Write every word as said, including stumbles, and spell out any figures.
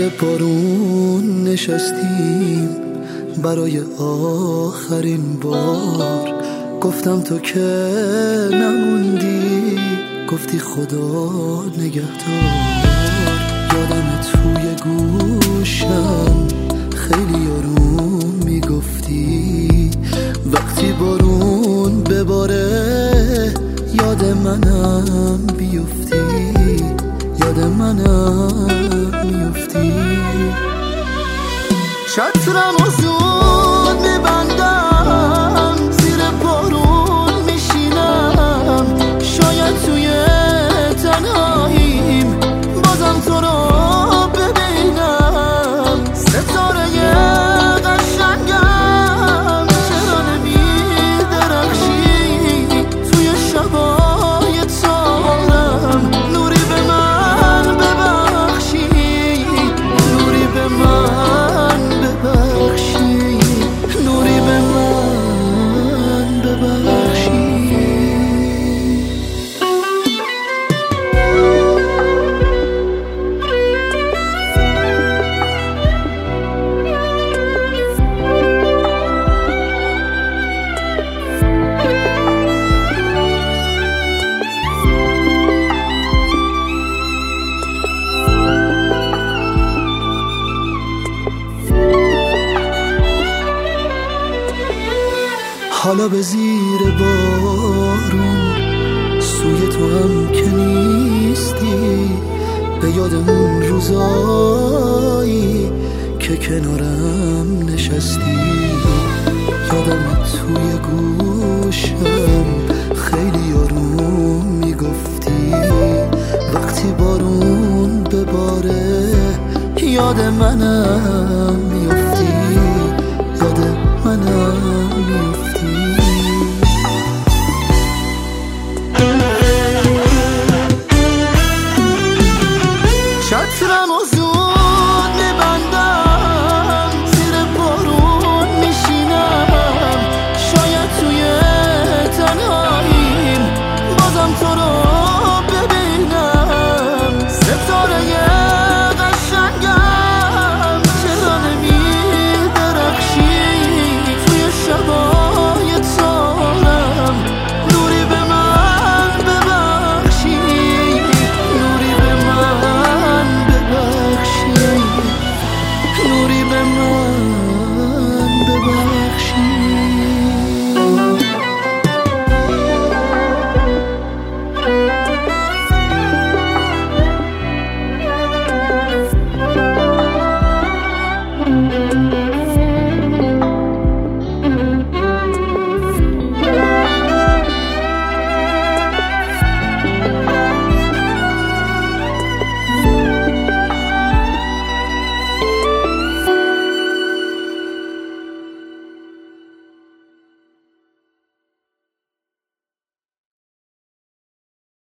زیر بارون نشستیم برای آخرین بار. گفتم تو که نموندی، گفتی خدا نگهدار. یادم توی گوشم خیلی آروم میگفتی وقتی بارون بباره یاد منم بیفتی، یاد منم میفتی. چترم و زود میبندم، زیر بارون میشینم، شاید توی تنهاییم بازم تو رو ببینم. ستاره قشنگم چرا نمیدرخشی توی شبای تارم؟ نوری به من ببخشی، نوری به من ببخشی، نوری به من ببخشی. حالا به زیر بارون سوی تو هم که نیستی، به یاد اون روزایی که کنارم نشستی. یادم توی گوشم خیلی آروم میگفتی وقتی بارون بباره یاد منم